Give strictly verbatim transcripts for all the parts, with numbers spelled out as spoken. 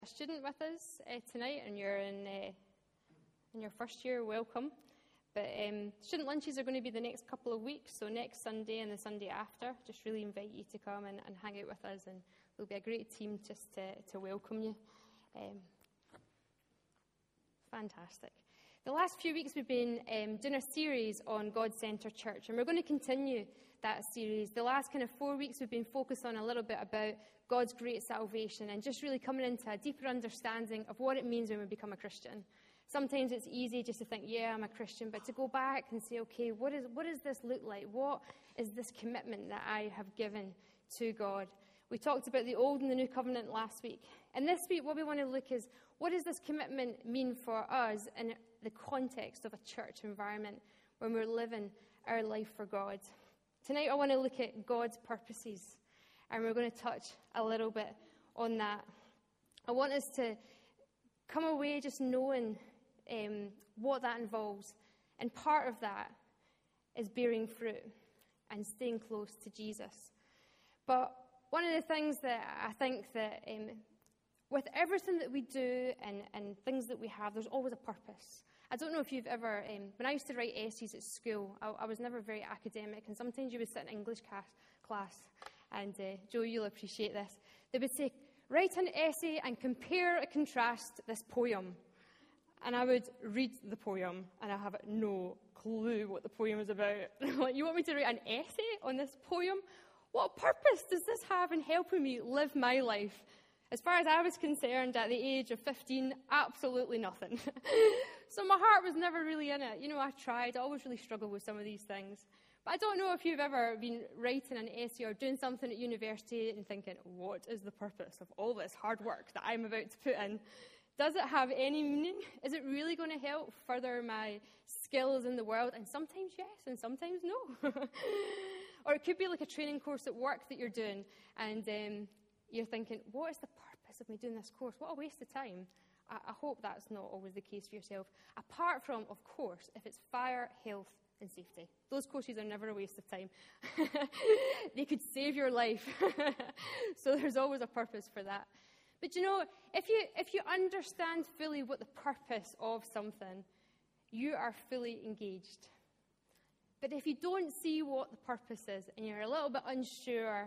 A student with us uh, tonight, and you're in uh, in your first year, welcome. But um, student lunches are going to be the next couple of weeks, so next Sunday and the Sunday after. Just really invite you to come and, and hang out with us, and we'll be a great team just to, to welcome you. Um, fantastic. The last few weeks we've been um, doing a series on God-centered church, and we're going to continue that series. The last kind of four weeks we've been focused on a little bit about God's great salvation and just really coming into a deeper understanding of what it means when we become a Christian. Sometimes it's easy just to think, yeah, I'm a Christian, but to go back and say, okay, what is what does this look like? What is this commitment that I have given to God? We talked about the Old and the New Covenant last week. And this week, what we want to look is, what does this commitment mean for us in the context of a church environment when we're living our life for God? Tonight, I want to look at God's purposes, and we're going to touch a little bit on that. I want us to come away just knowing um, what that involves. And part of that is bearing fruit and staying close to Jesus. But one of the things that I think that um, with everything that we do and, and things that we have, there's always a purpose. I don't know if you've ever, um, when I used to write essays at school, I, I was never very academic, and sometimes you would sit in English ca- class, and uh, Joe, you'll appreciate this. They would say, write an essay and compare and contrast this poem. And I would read the poem, and I have no clue what the poem is about. Like, you want me to write an essay on this poem? What purpose does this have in helping me live my life? As far as I was concerned, at the age of fifteen, absolutely nothing. So my heart was never really in it. You know, I tried. I always really struggled with some of these things. But I don't know if you've ever been writing an essay or doing something at university and thinking, what is the purpose of all this hard work that I'm about to put in? Does it have any meaning? Is it really going to help further my skills in the world? And sometimes yes, and sometimes no. Or it could be like a training course at work that you're doing, and um, you're thinking, what is the purpose of me doing this course? What a waste of time. I, I hope that's not always the case for yourself. Apart from, of course, if it's fire, health, and safety. Those courses are never a waste of time. They could save your life. So there's always a purpose for that. But you know, if you if you understand fully what the purpose of something, you are fully engaged. But if you don't see what the purpose is and you're a little bit unsure,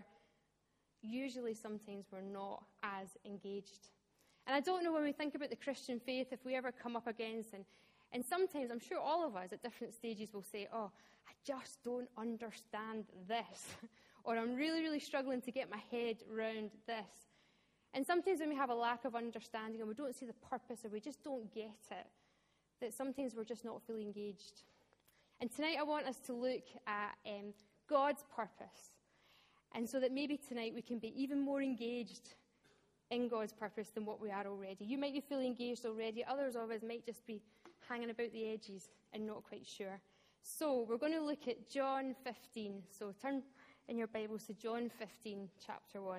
usually sometimes we're not as engaged. And I don't know, when we think about the Christian faith, if we ever come up against, and, and sometimes I'm sure all of us at different stages will say, oh, I just don't understand this. Or I'm really, really struggling to get my head around this. And sometimes when we have a lack of understanding and we don't see the purpose, or we just don't get it, that sometimes we're just not fully engaged. And tonight I want us to look at um, God's purpose. And so that maybe tonight we can be even more engaged in God's purpose than what we are already. You might be fully engaged already. Others of us might just be hanging about the edges and not quite sure. So we're going to look at John fifteen. So turn in your Bibles to John fifteen, chapter one.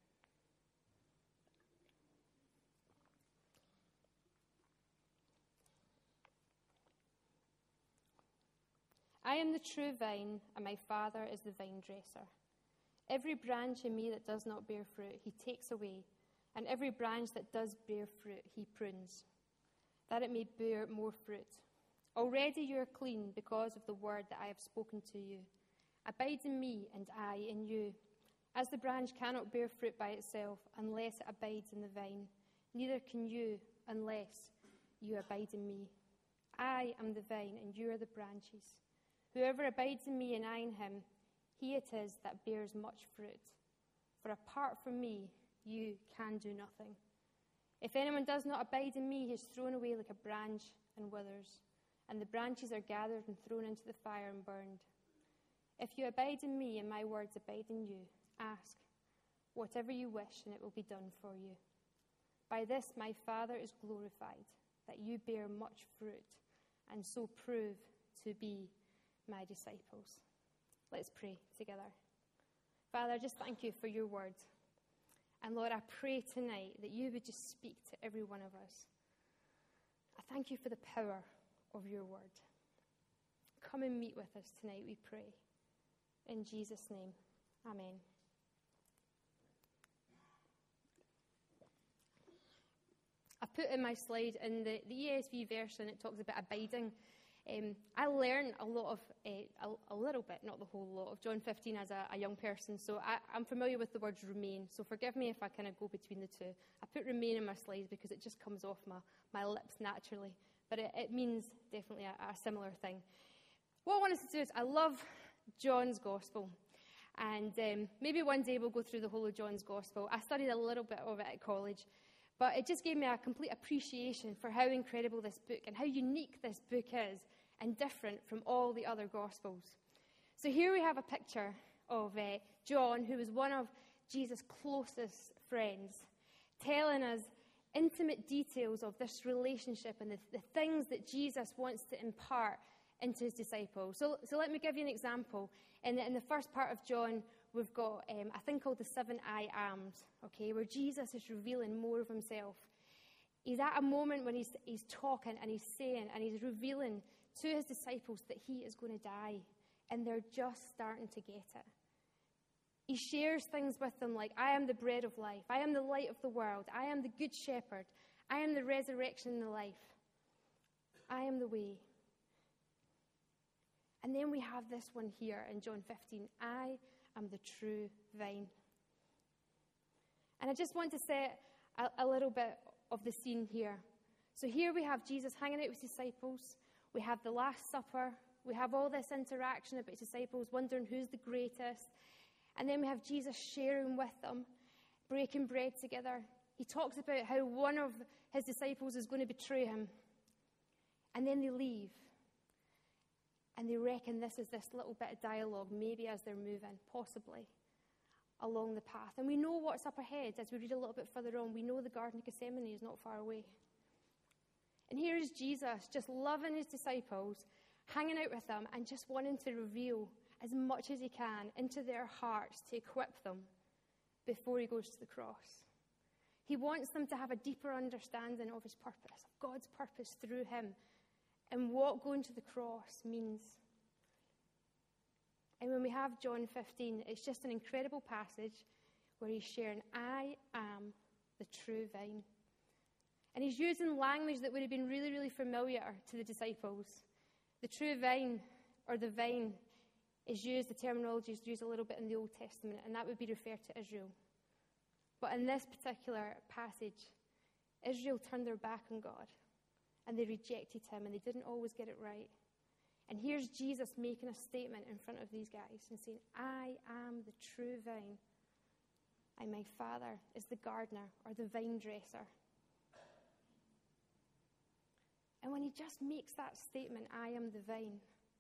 I am the true vine, and my Father is the vine dresser. Every branch in me that does not bear fruit, he takes away, and every branch that does bear fruit, he prunes, that it may bear more fruit. Already you are clean because of the word that I have spoken to you. Abide in me, and I in you. As the branch cannot bear fruit by itself unless it abides in the vine, neither can you unless you abide in me. I am the vine, and you are the branches. Whoever abides in me and I in him, he it is that bears much fruit. For apart from me, you can do nothing. If anyone does not abide in me, he is thrown away like a branch and withers, and the branches are gathered and thrown into the fire and burned. If you abide in me and my words abide in you, ask whatever you wish, and it will be done for you. By this my Father is glorified, that you bear much fruit, and so prove to be my disciples. Let's pray together. Father, I just thank you for your word. And Lord, I pray tonight that you would just speak to every one of us. I thank you for the power of your word. Come and meet with us tonight, we pray. In Jesus' name, amen. put in my slide, in the, the E S V version, it talks about abiding. Um, I learned a lot of, uh, a, a little bit, not the whole lot, of John fifteen as a, a young person, so I, I'm familiar with the words remain, so forgive me if I kind of go between the two. I put remain in my slides because it just comes off my, my lips naturally, but it, it means definitely a, a similar thing. What I want us to do is, I love John's Gospel, and um, maybe one day we'll go through the whole of John's Gospel. I studied a little bit of it at college, but it just gave me a complete appreciation for how incredible this book and how unique this book is and different from all the other Gospels. So here we have a picture of uh, John, who was one of Jesus' closest friends, telling us intimate details of this relationship and the, the things that Jesus wants to impart into his disciples. So, so let me give you an example. In the, in the first part of John, we've got um, a thing called the seven I ams, okay, where Jesus is revealing more of himself. He's at a moment when he's, he's talking and he's saying and he's revealing to his disciples that he is going to die, and they're just starting to get it. He shares things with them like, I am the bread of life, I am the light of the world, I am the good shepherd, I am the resurrection and the life, I am the way. And then we have this one here in John fifteen, I am the true vine. And I just want to set a, a little bit of the scene here. So here we have Jesus hanging out with his disciples. We have the Last Supper. We have all this interaction about his disciples, wondering who's the greatest. And then we have Jesus sharing with them, breaking bread together. He talks about how one of his disciples is going to betray him. And then they leave. And they reckon this is this little bit of dialogue, maybe as they're moving, possibly, along the path. And we know what's up ahead. As we read a little bit further on, we know the Garden of Gethsemane is not far away. And here is Jesus just loving his disciples, hanging out with them, and just wanting to reveal as much as he can into their hearts to equip them before he goes to the cross. He wants them to have a deeper understanding of his purpose, of God's purpose through him, and what going to the cross means. And when we have John fifteen, it's just an incredible passage where he's sharing, I am the true vine. And he's using language that would have been really, really familiar to the disciples. The true vine, or the vine, is used, the terminology is used a little bit in the Old Testament, and that would be referred to Israel. But in this particular passage, Israel turned their back on God, and they rejected him, and they didn't always get it right. And here's Jesus making a statement in front of these guys and saying, I am the true vine, and my Father is the gardener, or the vine dresser. And when he just makes that statement, I am the vine,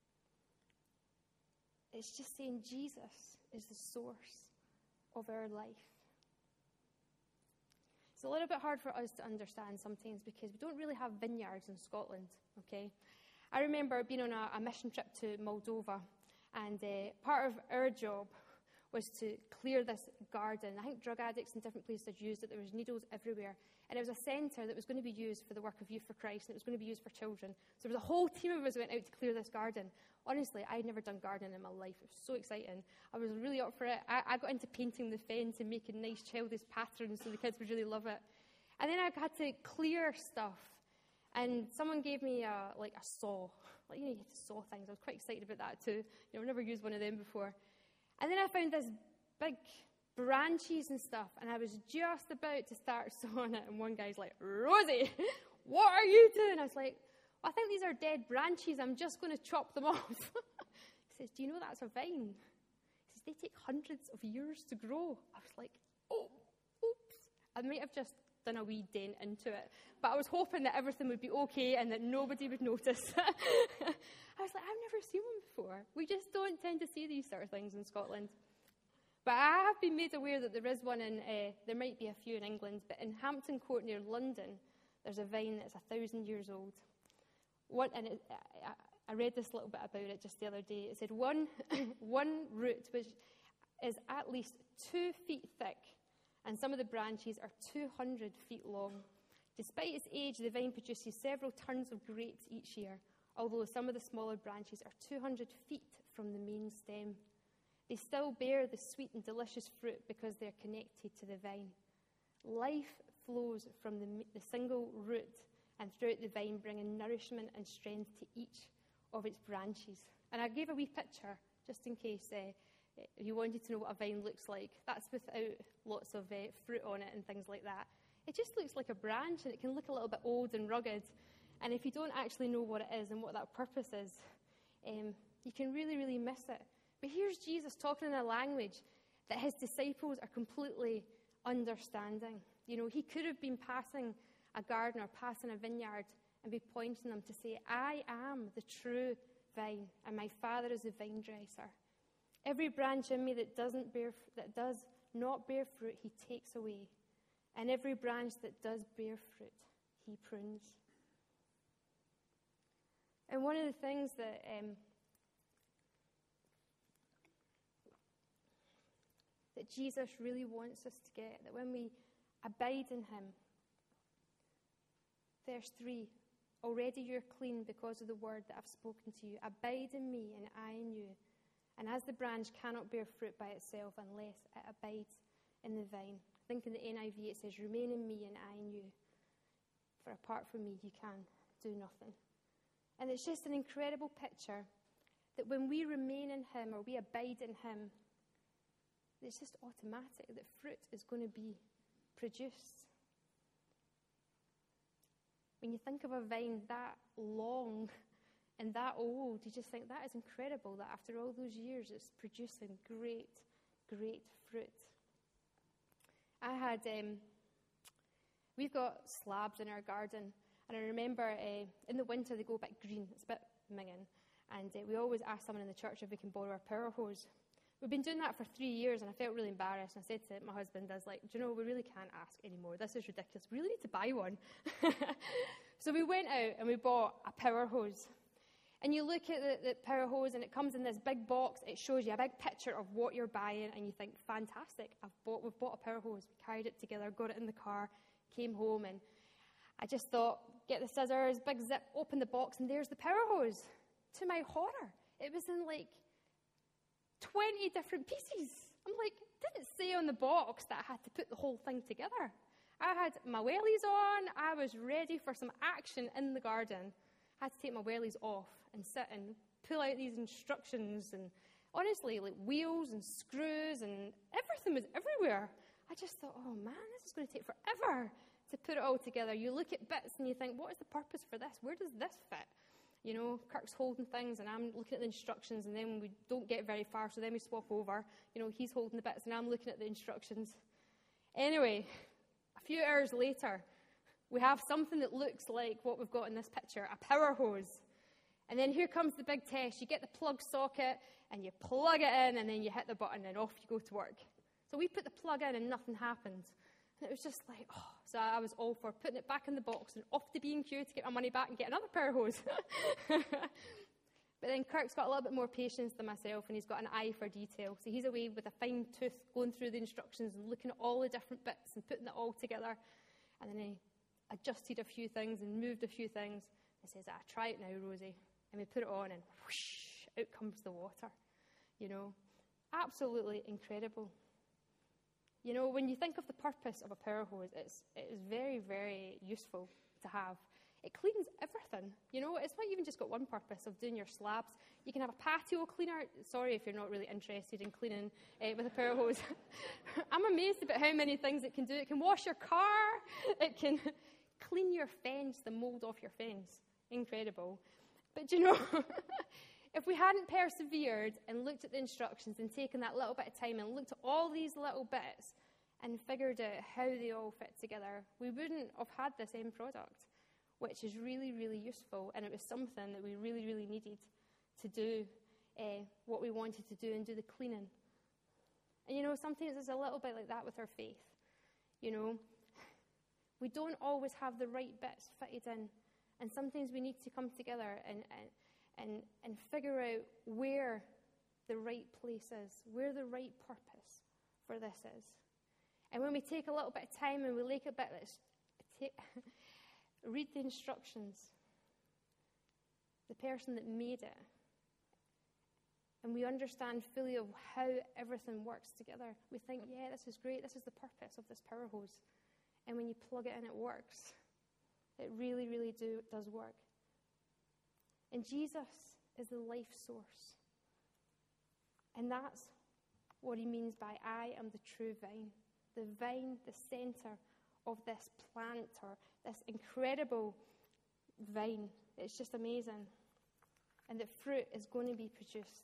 it's just saying Jesus is the source of our life. It's a little bit hard for us to understand sometimes because we don't really have vineyards in Scotland, okay? I remember being on a, a mission trip to Moldova, and uh, part of our job was to clear this garden. I think drug addicts in different places had used it. There was needles everywhere. And it was a centre that was going to be used for the work of Youth for Christ, and it was going to be used for children. So there was a whole team of us went out to clear this garden. Honestly, I'd never done gardening in my life. It was so exciting. I was really up for it. I, I got into painting the fence and making nice childish patterns so the kids would really love it. And then I had to clear stuff. And someone gave me a, like a saw. Like, you know, you have to saw things. I was quite excited about that too. You know, I've never used one of them before. And then I found this big branches and stuff, and I was just about to start sawing it, and one guy's like, Rosie, what are you doing? I was like, well, I think these are dead branches. I'm just going to chop them off. He says, do you know that's a vine? He says, they take hundreds of years to grow. I was like, oh, oops. I might have just done a wee dent into it, but I was hoping that everything would be okay and that nobody would notice. I was like, I've never seen one before. We just don't tend to see these sort of things in Scotland. But I have been made aware that there is one in, uh, there might be a few in England, but in Hampton Court near London, there's a vine that's a thousand years old. One, and it, I, I read this little bit about it just the other day. It said one, one root, which is at least two feet thick, and some of the branches are two hundred feet long. Despite its age, the vine produces several tons of grapes each year, although some of the smaller branches are two hundred feet from the main stem. They still bear the sweet and delicious fruit because they're connected to the vine. Life flows from the, the single root and throughout the vine, bringing nourishment and strength to each of its branches. And I gave a wee picture, just in case uh, you wanted to know what a vine looks like. That's without lots of uh, fruit on it and things like that. It just looks like a branch, and it can look a little bit old and rugged. And if you don't actually know what it is and what that purpose is, um, you can really, really miss it. But here's Jesus talking in a language that his disciples are completely understanding. You know, he could have been passing a garden or passing a vineyard and be pointing them to say, I am the true vine, and my Father is the vine dresser. Every branch in me that doesn't bear, that does not bear fruit, he takes away. And every branch that does bear fruit, he prunes. And one of the things that um, that Jesus really wants us to get, that when we abide in him, verse three, already you're clean because of the word that I've spoken to you. Abide in me and I in you. And as the branch cannot bear fruit by itself unless it abides in the vine. I think in the N I V it says, remain in me and I in you. For apart from me, you can do nothing. And it's just an incredible picture that when we remain in him or we abide in him, it's just automatic that fruit is going to be produced. When you think of a vine that long and that old, you just think that is incredible that after all those years it's producing great, great fruit. I had, um, we've got slabs in our garden, and I remember uh, in the winter they go a bit green, it's a bit minging, and uh, we always ask someone in the church if we can borrow our power hose. We've been doing that for three years, and I felt really embarrassed. And I said to my husband, I was like, do you know, we really can't ask anymore. This is ridiculous. We really need to buy one. So we went out and we bought a power hose. And you look at the, the power hose, and it comes in this big box. It shows you a big picture of what you're buying, and you think, fantastic. I've bought, we've bought a power hose. We carried it together, got it in the car, came home, and I just thought, get the scissors, big zip, open the box, and there's the power hose. To my horror, it was in like twenty different pieces. I'm like, it didn't say on the box that I had to put the whole thing together. I had my wellies on. I was ready for some action in the garden. I had to take my wellies off and sit and pull out these instructions, and honestly, like wheels and screws and everything was everywhere. I just thought, oh man, this is going to take forever to put it all together. You look at bits and you think, what is the purpose for this? Where does this fit? You know, Kirk's holding things and I'm looking at the instructions, and then we don't get very far, so then we swap over. You know, he's holding the bits and I'm looking at the instructions. Anyway, a few hours later, we have something that looks like what we've got in this picture, a power hose. And then here comes the big test. You get the plug socket and you plug it in, and then you hit the button and off you go to work. So we put the plug in and nothing happened. And it was just like, oh, so I was all for putting it back in the box and off to B and Q to get my money back and get another power hose. But then Kirk's got a little bit more patience than myself, and he's got an eye for detail. So he's away with a fine tooth going through the instructions and looking at all the different bits and putting it all together. And then he adjusted a few things and moved a few things. He says, ah, try it now, Rosie. And we put it on, and whoosh, out comes the water. You know, absolutely incredible. You know, when you think of the purpose of a power hose, it's, it is very, very useful to have. It cleans everything. You know, it's not even just got one purpose of doing your slabs. You can have a patio cleaner. Sorry if you're not really interested in cleaning uh, with a power hose. I'm amazed about how many things it can do. It can wash your car. It can clean your fence, the mold off your fence. Incredible. But you know, if we hadn't persevered and looked at the instructions and taken that little bit of time and looked at all these little bits and figured out how they all fit together, we wouldn't have had this end product, which is really, really useful. And it was something that we really, really needed to do uh, what we wanted to do and do the cleaning. And you know, sometimes it's a little bit like that with our faith. You know, we don't always have the right bits fitted in. And sometimes we need to come together and, and, and, and figure out where the right place is, where the right purpose for this is. And when we take a little bit of time and we look a bit, let's take, read the instructions, the person that made it, and we understand fully of how everything works together, we think, yeah, this is great, this is the purpose of this power hose. And when you plug it in, it works. It really, really do, does work. And Jesus is the life source. And that's what he means by, I am the true vine. The vine, the center of this plant, or this incredible vine. It's just amazing. And that fruit is going to be produced.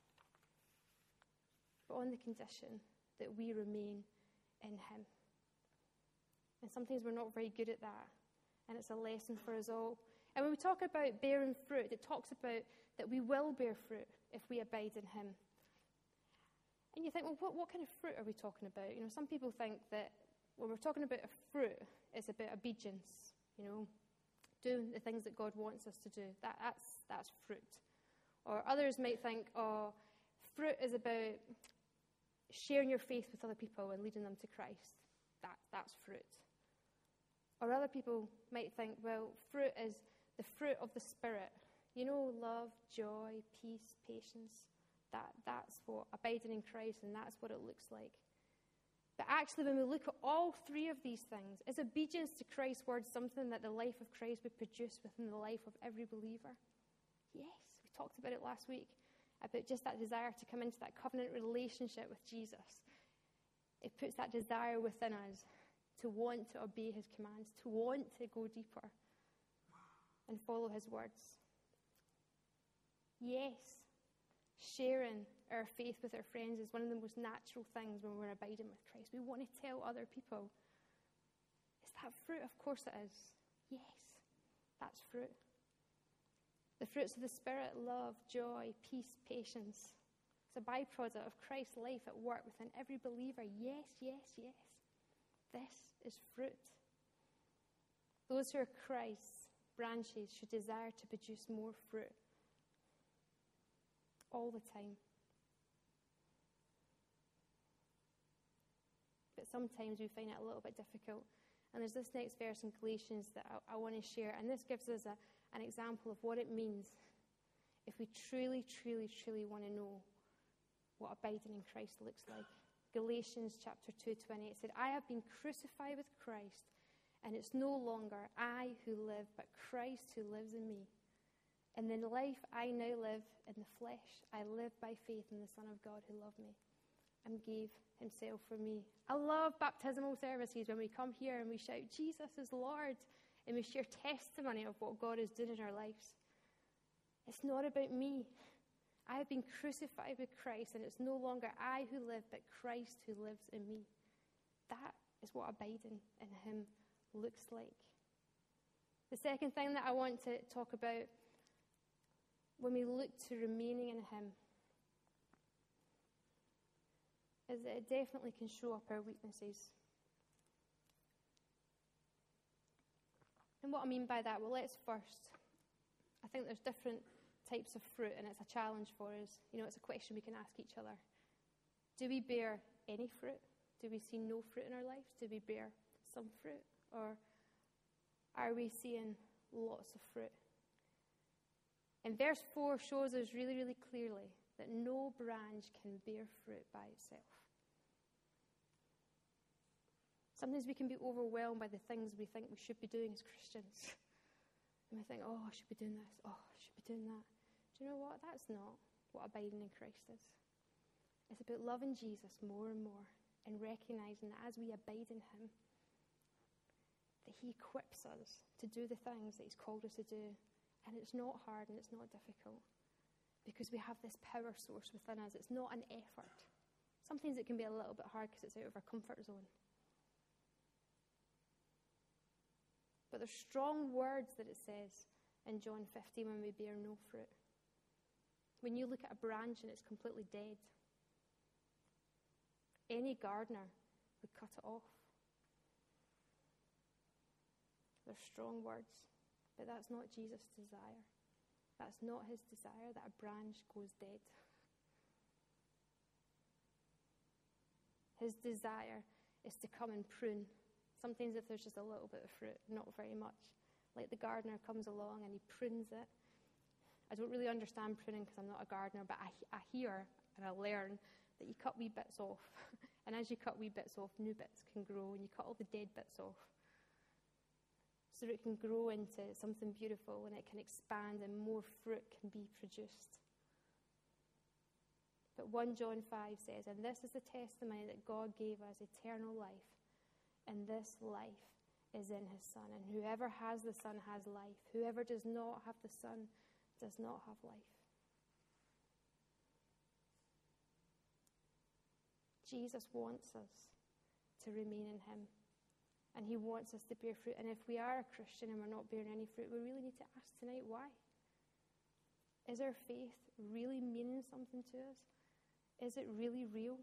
But on the condition that we remain in him. And sometimes we're not very good at that. And it's a lesson for us all. And when we talk about bearing fruit, it talks about that we will bear fruit if we abide in him. And you think, well, what, what kind of fruit are we talking about? You know, some people think that when we're talking about a fruit, it's about obedience, you know, doing the things that God wants us to do. That, that's, that's fruit. Or others might think, oh, fruit is about sharing your faith with other people and leading them to Christ. That, that's fruit. Or other people might think, well, fruit is the fruit of the Spirit. You know, love, joy, peace, patience. That, that's what abiding in Christ, and that's what it looks like. But actually, when we look at all three of these things, is obedience to Christ's word something that the life of Christ would produce within the life of every believer? Yes, we talked about it last week, about just that desire to come into that covenant relationship with Jesus. It puts that desire within us to want to obey his commands, to want to go deeper and follow his words. Yes, sharing our faith with our friends is one of the most natural things when we're abiding with Christ. We want to tell other people. Is that fruit? Of course it is. Yes, that's fruit. The fruits of the Spirit, love, joy, peace, patience. It's a byproduct of Christ's life at work within every believer. Yes, yes, yes. This is fruit. Those who are Christ's branches should desire to produce more fruit all the time. But sometimes we find it a little bit difficult. And there's this next verse in Galatians that I, I want to share. And this gives us a, an example of what it means if we truly, truly, truly want to know what abiding in Christ looks like. Galatians chapter two twenty, it said, I have been crucified with Christ, and it's no longer I who live, but Christ who lives in me. And the life I now live in the flesh, I live by faith in the Son of God who loved me and gave himself for me. I love baptismal services when we come here and we shout, Jesus is Lord, and we share testimony of what God is doing in our lives. It's not about me. I have been crucified with Christ, and it's no longer I who live, but Christ who lives in me. That is what abiding in him looks like. The second thing that I want to talk about when we look to remaining in him is that it definitely can show up our weaknesses. And what I mean by that, well, let's first, I think there's different types of fruit, and it's a challenge for us. You know, it's a question we can ask each other. Do we bear any fruit? Do we see no fruit in our lives? Do we bear some fruit? Or are we seeing lots of fruit? And verse four shows us really, really clearly that no branch can bear fruit by itself. Sometimes we can be overwhelmed by the things we think we should be doing as Christians. And we think, oh, I should be doing this. Oh, I should be doing that. Do you know what? That's not what abiding in Christ is. It's about loving Jesus more and more and recognizing that as we abide in him, that he equips us to do the things that he's called us to do. And it's not hard and it's not difficult because we have this power source within us. It's not an effort. Sometimes it can be a little bit hard because it's out of our comfort zone. But there's strong words that it says in John fifteen when we bear no fruit. When you look at a branch and it's completely dead, any gardener would cut it off. There's strong words, but that's not Jesus' desire. That's not his desire that a branch goes dead. His desire is to come and prune. Sometimes if there's just a little bit of fruit, not very much. Like the gardener comes along and he prunes it. I don't really understand pruning because I'm not a gardener, but I, I hear and I learn that you cut wee bits off And as you cut wee bits off, new bits can grow, and you cut all the dead bits off so it can grow into something beautiful, and it can expand and more fruit can be produced. But First John five says, and this is the testimony that God gave us, eternal life, and this life is in his Son. And whoever has the Son has life. Whoever does not have the Son does not have life. Jesus wants us to remain in him. And he wants us to bear fruit. And if we are a Christian and we're not bearing any fruit, we really need to ask tonight, why? Is our faith really meaning something to us? Is it really real?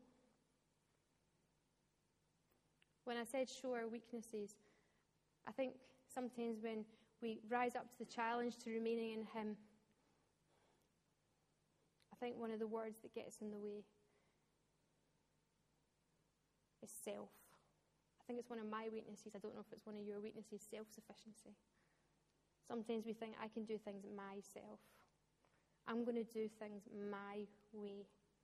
When I said show our weaknesses, I think sometimes when we rise up to the challenge to remaining in him, I think one of the words that gets in the way is self. I think it's one of my weaknesses. I don't know if it's one of your weaknesses, self-sufficiency. Sometimes we think, I can do things myself. I'm going to do things my way.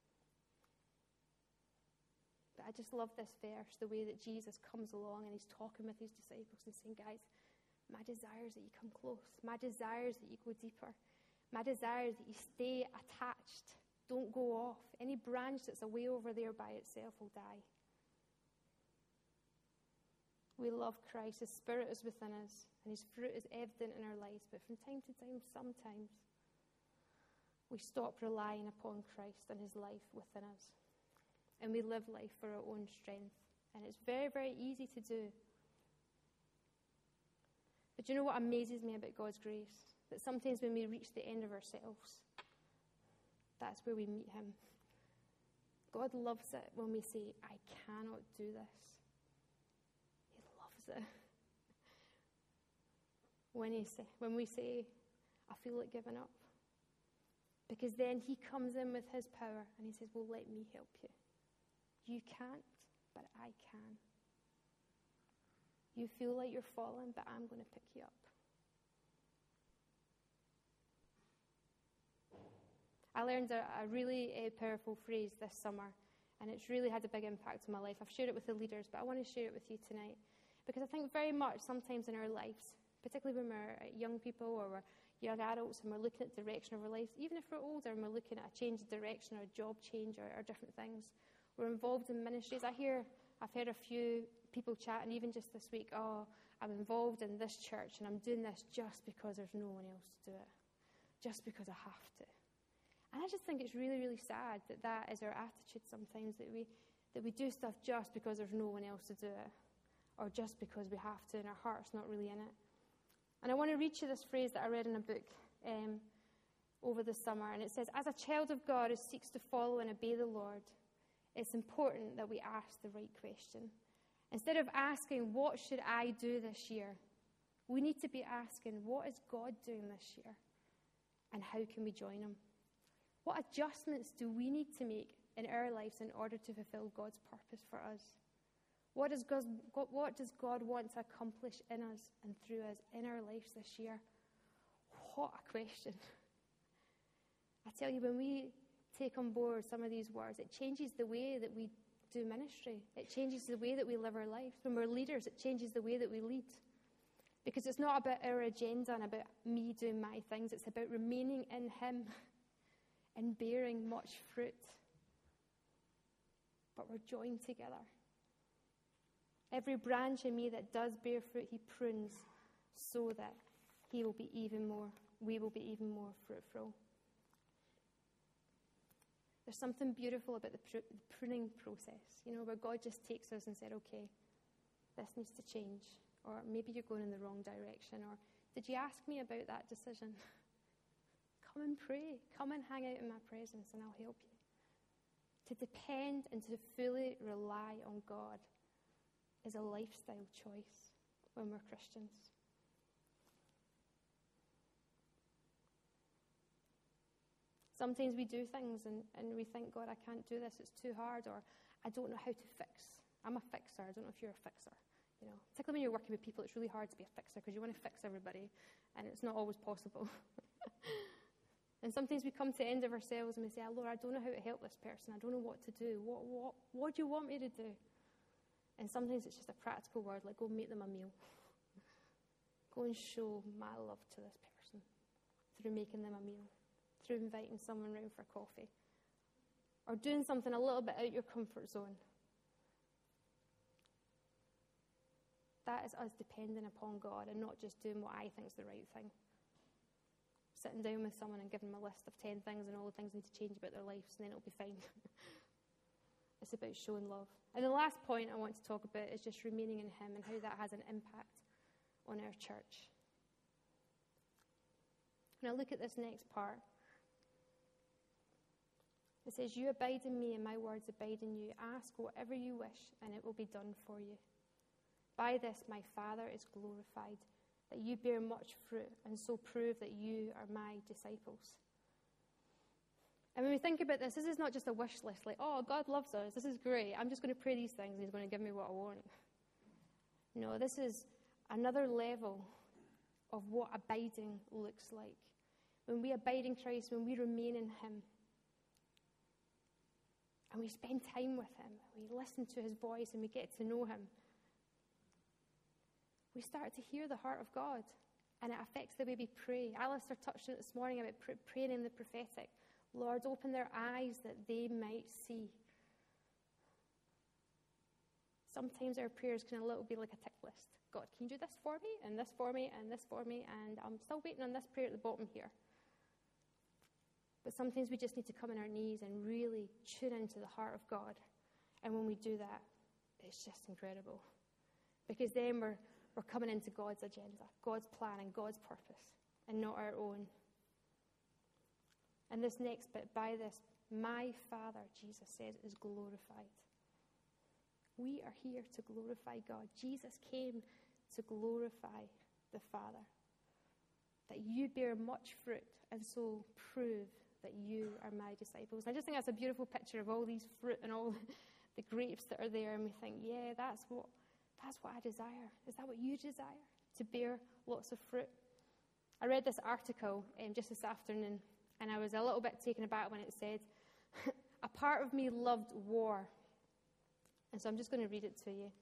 But I just love this verse, the way that Jesus comes along and he's talking with his disciples and saying, guys, my desire is that you come close. My desire is that you go deeper. My desire is that you stay attached. Don't go off. Any branch that's away over there by itself will die. We love Christ. His Spirit is within us, and his fruit is evident in our lives. But from time to time, sometimes, we stop relying upon Christ and his life within us. And we live life for our own strength. And it's very, very easy to do. But you know what amazes me about God's grace? That sometimes when we reach the end of ourselves, that's where we meet him. God loves it when we say, I cannot do this. It. When, he say, when we say, I feel like giving up. Because then he comes in with his power and he says, well, let me help you. You can't, but I can. You feel like you're falling, but I'm going to pick you up. I learned a, a really uh, powerful phrase this summer, and it's really had a big impact on my life. I've shared it with the leaders, but I want to share it with you tonight. Because I think very much sometimes in our lives, particularly when we're young people or we're young adults and we're looking at the direction of our lives, even if we're older and we're looking at a change of direction or a job change or, or different things, we're involved in ministries. I hear, I've heard a few people chatting even just this week, oh, I'm involved in this church and I'm doing this just because there's no one else to do it, just because I have to. And I just think it's really, really sad that that is our attitude sometimes, that we, that we do stuff just because there's no one else to do it. Or just because we have to and our heart's not really in it. And I want to read you this phrase that I read in a book um, over the summer. And it says, as a child of God who seeks to follow and obey the Lord, it's important that we ask the right question. Instead of asking, what should I do this year? We need to be asking, what is God doing this year? And how can we join him? What adjustments do we need to make in our lives in order to fulfill God's purpose for us? What does God, what does God want to accomplish in us and through us in our lives this year? What a question. I tell you, when we take on board some of these words, it changes the way that we do ministry. It changes the way that we live our lives. When we're leaders, it changes the way that we lead. Because it's not about our agenda and about me doing my things. It's about remaining in him and bearing much fruit. But we're joined together. Every branch in me that does bear fruit, he prunes so that he will be even more, we will be even more fruitful. There's something beautiful about the, pr- the pruning process, you know, where God just takes us and said, okay, this needs to change. Or maybe you're going in the wrong direction. Or did you ask me about that decision? Come and pray. Come and hang out in my presence and I'll help you. To depend and to fully rely on God is a lifestyle choice when we're Christians. Sometimes we do things and, and we think, God, I can't do this, it's too hard, or I don't know how to fix. I'm a fixer. I don't know if you're a fixer. You know, particularly when you're working with people, it's really hard to be a fixer because you want to fix everybody, and it's not always possible. And sometimes we come to the end of ourselves and we say, oh, Lord, I don't know how to help this person. I don't know what to do. What, what, what do you want me to do? And sometimes it's just a practical word, like go make them a meal. Go and show my love to this person through making them a meal, through inviting someone round for coffee, or doing something a little bit out your comfort zone. That is us depending upon God and not just doing what I think is the right thing. Sitting down with someone and giving them a list of ten things and all the things they need to change about their lives, and then it'll be fine. It's about showing love. And the last point I want to talk about is just remaining in Him and how that has an impact on our church. When I look at this next part, it says, you abide in me and my words abide in you. Ask whatever you wish and it will be done for you. By this my Father is glorified, that you bear much fruit and so prove that you are my disciples. And when we think about this, this is not just a wish list, like, oh, God loves us, this is great, I'm just going to pray these things and He's going to give me what I want. No, this is another level of what abiding looks like. When we abide in Christ, when we remain in Him, and we spend time with Him, we listen to His voice and we get to know Him, we start to hear the heart of God, and it affects the way we pray. Alistair touched on it this morning about pr- praying in the prophetic. Lord, open their eyes that they might see. Sometimes our prayers can a little be like a tick list. God, can you do this for me, and this for me, and this for me, and I'm still waiting on this prayer at the bottom here. But sometimes we just need to come on our knees and really tune into the heart of God. And when we do that, it's just incredible. Because then we're We're coming into God's agenda, God's plan and God's purpose, and not our own. And this next bit, by this, my Father, Jesus says, is glorified. We are here to glorify God. Jesus came to glorify the Father. That you bear much fruit, and so prove that you are my disciples. And I just think that's a beautiful picture of all these fruit and all the grapes that are there, and we think, yeah, that's what That's what I desire. Is that what you desire? To bear lots of fruit? I read this article um, just this afternoon, and I was a little bit taken aback when it said, a part of me loved war. And so I'm just going to read it to you.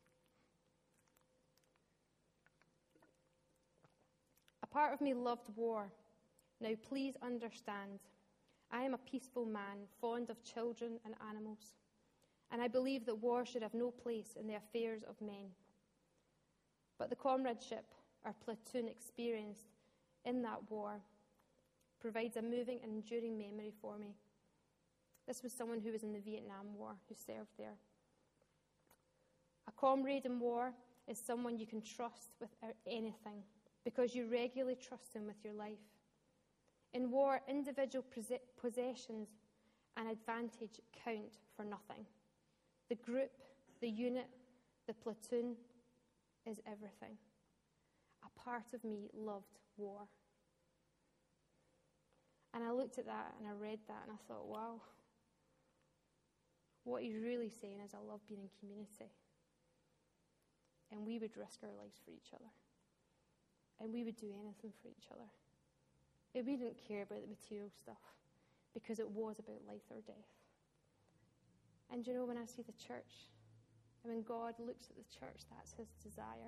A part of me loved war. Now please understand, I am a peaceful man, fond of children and animals. And I believe that war should have no place in the affairs of men. But the comradeship our platoon experienced in that war provides a moving and enduring memory for me. This was someone who was in the Vietnam War, who served there. A comrade in war is someone you can trust with anything because you regularly trust them with your life. In war, individual possessions and advantage count for nothing. The group, the unit, the platoon is everything. A part of me loved war. And I looked at that and I read that and I thought, wow. What he's really saying is, I love being in community. And we would risk our lives for each other. And we would do anything for each other. And we didn't care about the material stuff because it was about life or death. And you know, when I see the church, and when God looks at the church, that's His desire.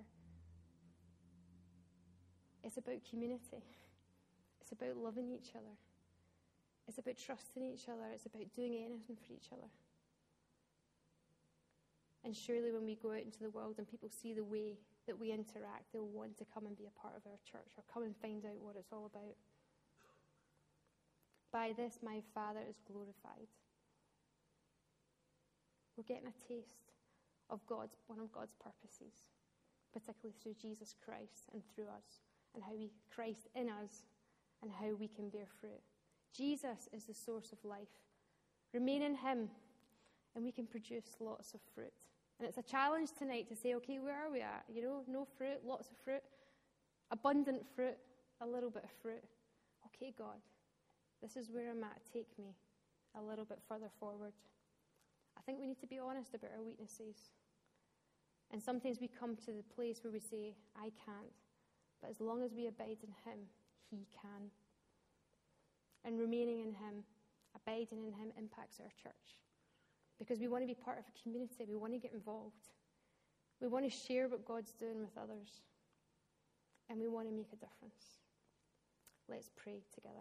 It's about community. It's about loving each other. It's about trusting each other. It's about doing anything for each other. And surely when we go out into the world and people see the way that we interact, they'll want to come and be a part of our church or come and find out what it's all about. By this my Father is glorified. We're getting a taste of God's, one of God's purposes, particularly through Jesus Christ and through us, and how we, Christ in us, and how we can bear fruit. Jesus is the source of life. Remain in Him, and we can produce lots of fruit. And it's a challenge tonight to say, okay, where are we at? You know, no fruit, lots of fruit, abundant fruit, a little bit of fruit. Okay, God, this is where I'm at. Take me a little bit further forward. I think we need to be honest about our weaknesses. And sometimes we come to the place where we say, I can't. But as long as we abide in Him, He can. and remaining in him, abiding in him, impacts our church. Because we want to be part of a community. We want to get involved. We want to share what God's doing with others. And we want to make a difference. Let's pray together.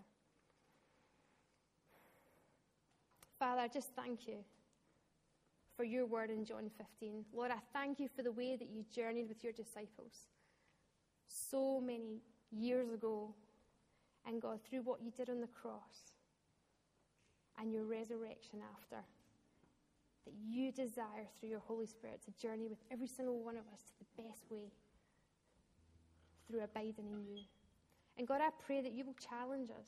Father, I just thank you for your word in John fifteen. Lord, I thank you for the way that you journeyed with your disciples so many years ago. And God, through what you did on the cross and your resurrection after, that you desire through your Holy Spirit to journey with every single one of us to the best way through abiding in you. And God, I pray that you will challenge us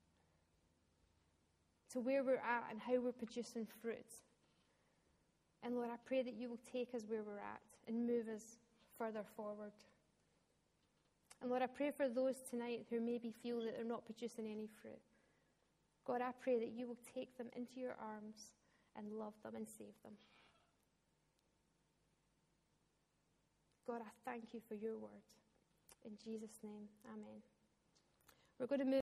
to where we're at and how we're producing fruit. And Lord, I pray that you will take us where we're at and move us further forward. And Lord, I pray for those tonight who maybe feel that they're not producing any fruit. God, I pray that you will take them into your arms and love them and save them. God, I thank you for your word. In Jesus' name, amen. We're going to move